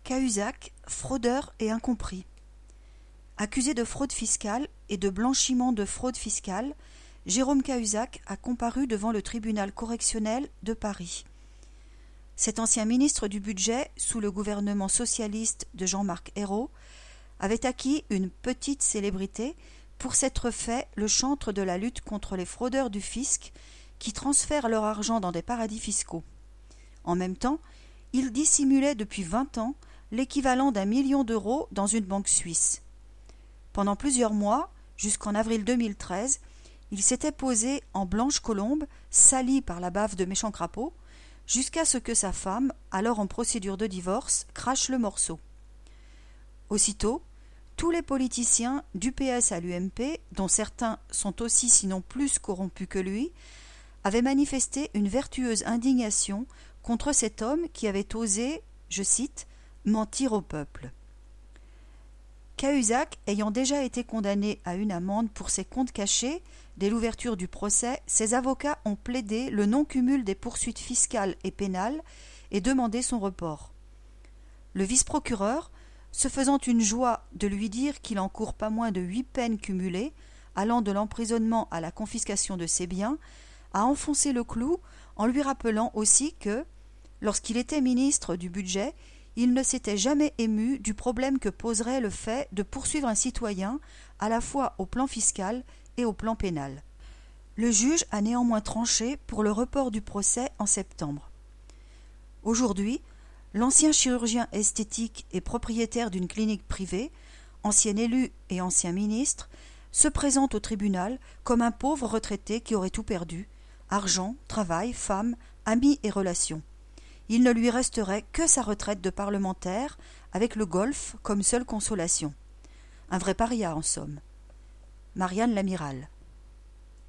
Cahuzac, fraudeur et incompris. Accusé de fraude fiscale et de blanchiment de fraude fiscale, Jérôme Cahuzac a comparu devant le tribunal correctionnel de Paris. Cet ancien ministre du Budget, sous le gouvernement socialiste de Jean-Marc Ayrault, avait acquis une petite célébrité pour s'être fait le chantre de la lutte contre les fraudeurs du fisc qui transfèrent leur argent dans des paradis fiscaux. En même temps, il dissimulait depuis 20 ans l'équivalent d'1 million d'euros dans une banque suisse. Pendant plusieurs mois, jusqu'en avril 2013, il s'était posé en blanche colombe, sali par la bave de méchants crapauds, jusqu'à ce que sa femme, alors en procédure de divorce, crache le morceau. Aussitôt, tous les politiciens du PS à l'UMP, dont certains sont aussi sinon plus corrompus que lui, avaient manifesté une vertueuse indignation contre cet homme qui avait osé, je cite, mentir au peuple. Cahuzac ayant déjà été condamné à une amende pour ses comptes cachés, dès l'ouverture du procès, ses avocats ont plaidé le non-cumul des poursuites fiscales et pénales et demandé son report. Le vice-procureur, se faisant une joie de lui dire qu'il encourt pas moins de 8 peines cumulées, allant de l'emprisonnement à la confiscation de ses biens, a enfoncé le clou en lui rappelant aussi que, lorsqu'il était ministre du Budget, il ne s'était jamais ému du problème que poserait le fait de poursuivre un citoyen à la fois au plan fiscal et au plan pénal. Le juge a néanmoins tranché pour le report du procès en septembre. Aujourd'hui, l'ancien chirurgien esthétique et propriétaire d'une clinique privée, ancien élu et ancien ministre, se présente au tribunal comme un pauvre retraité qui aurait tout perdu, argent, travail, femme, amis et relations. Il ne lui resterait que sa retraite de parlementaire, avec le golf comme seule consolation. Un vrai paria, en somme. Marianne Lamiral.